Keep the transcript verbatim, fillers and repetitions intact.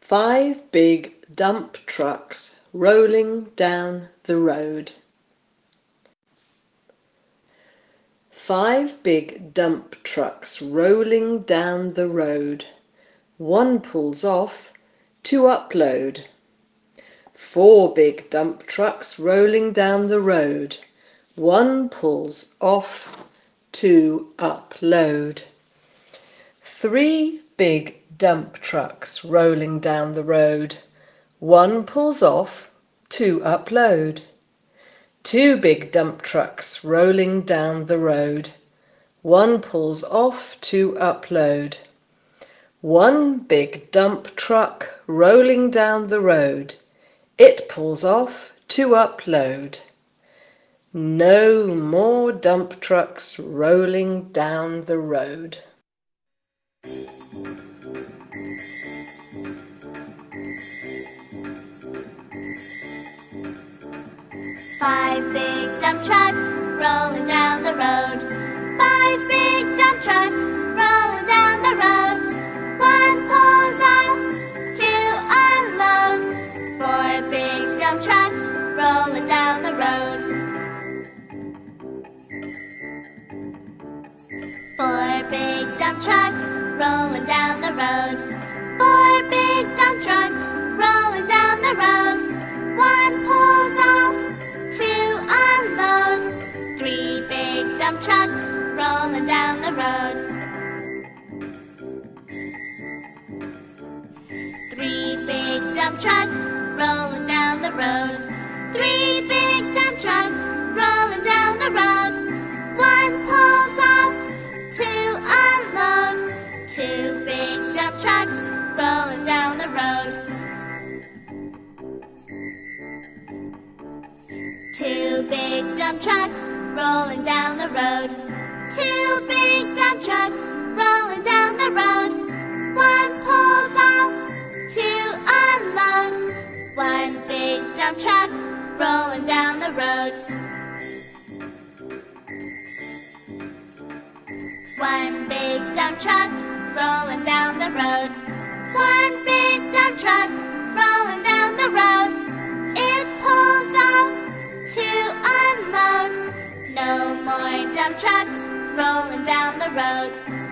Five big dump trucks rolling down the road. Five big dump trucks rolling down the road. One pulls off to upload. Four big dump trucks rolling down the road. One pulls off to upload. Three big dump trucks rolling down the road. One pulls off to upload. Two big dump trucks rolling down the road. One pulls off to upload. One big dump truck rolling down the road. It pulls off to upload. No more dump trucks rolling down the road. Five big dump trucks rolling down the road. Five big dump trucks rolling down the road. One pulls off to unload. Four big dump trucks rolling down the road. Four big dump trucks rolling down the road. Four big dump trucks rolling down the road. One pulls off to unload. Three big dump trucks rolling down the road. Three big dump trucks rolling down the road. Three big dump trucks rolling down the road. One pulls off to unload. Two big dump trucks rolling down the road. Two big dump trucks rolling down the road. Two big dump trucks rolling down the road. One pulls off to unload. One big dump truck rolling down the road. One big dump truck rolling down the road. One big dump truck rolling down the road. It pulls off to unload. No more dump trucks rolling down the road.